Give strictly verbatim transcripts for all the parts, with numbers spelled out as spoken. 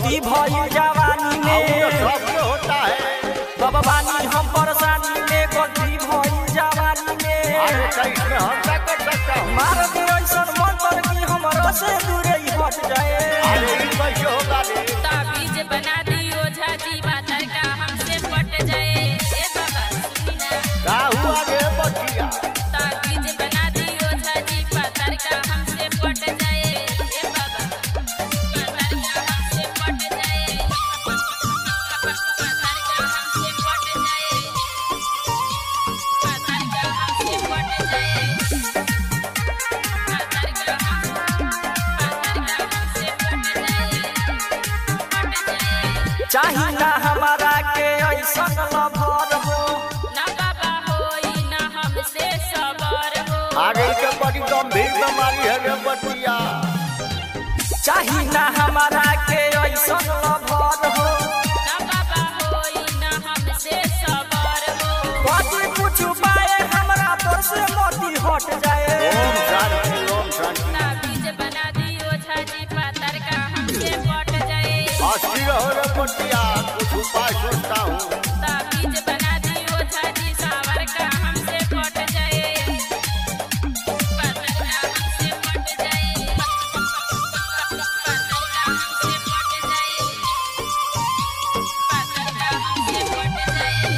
गलती भई जवानी में सबके होता है। बाबा बानी हम परेशानी में गलती भई जवानी में अरे कैसे हम क्या कर सकता हूँ? मार दे ऐसन मंत्र की हमरा से दूरे ही हट जाए। अरे ये कैसे होगा रे? ताबीज बना दियो झाजी बातर का हमसे पट जाए। ए बाबा सुनी ना, क्या हुआ रे बचिया? ताबीज बना दियो झाजी बातर का हमसे पट जाए। ए बाबा बातर का हमसे पट जाए, बातर का हमसे पट जाए, बातर का हमसे पट जाए, बातर का बातर का हमसे पट जाए, पट जाए। चाही ना हमारा के ऐसन लभर हो ना बाबा होई ना हमसे सबर हो। अरे ये बड़ी गंभीर बीमारी है रे बचिया। चाही ना हमारा के ऐसन लभर हो ना बाबा होई ना हमसे सबर हो। बाती कुछ पाए हमरा तो से मोती हट जाए। ओम शांति ओम शांति। ताबीज बना दियो झाजी पातर का हमसे पट जाए। हंसती रहो रे बचिया, कुछ उपाय सोचता हूँ। ताबीज बना दियो झाजी सावर का हमसे पट जाए, पातर का हमसे पट जाए, पातर का हमसे पट जाए, पातर का हमसे पट जाए,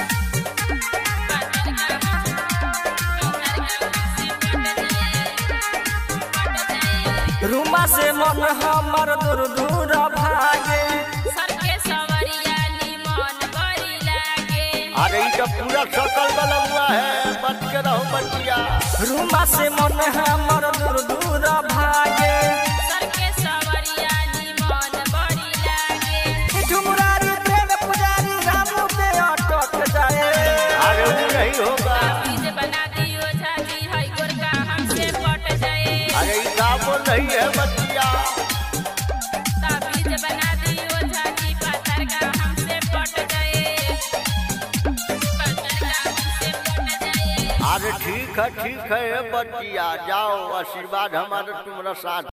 पातर का पातर का हमसे पट जाए, पट जाए। रूमा से मन हमर दूर दूर भागे सर के सवरिया निमन बड़ी लागे। अरे ये पूरा सकल बना हुआ है, बच के रहो बचिया। रूमा से मन हमर दूर दूर भागे सर के सवरिया निमन बड़ी लागे। ठुमरारी प्रेम पुजारी रामू पे अटक जाए। अरे वो नहीं होगा। ताबीज बना दियो झाजी है गोरका हमसे पट जाए। अरे ये काम नहीं है बचिया। ताबीज बना दियो झाजी पातर का हमसे पट जाए, पातर का हमसे पट जाए। अरे ठीक है ठीक है बचिया, जाओ आशीर्वाद हमारा तुम्हारा साथ